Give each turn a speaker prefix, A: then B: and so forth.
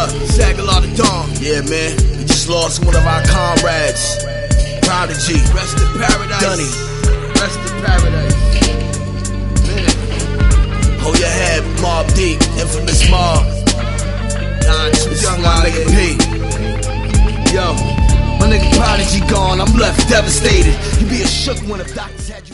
A: up, Sagalow the Dawn. Yeah, man, we just lost one of our comrades. Prodigy, rest in paradise. Dunny, rest in paradise. Man, hold your head, Mobb Deep, infamous Mob. This young nigga P. Yo, my nigga Prodigy gone, I'm left devastated. You be a shook one if doctors had you.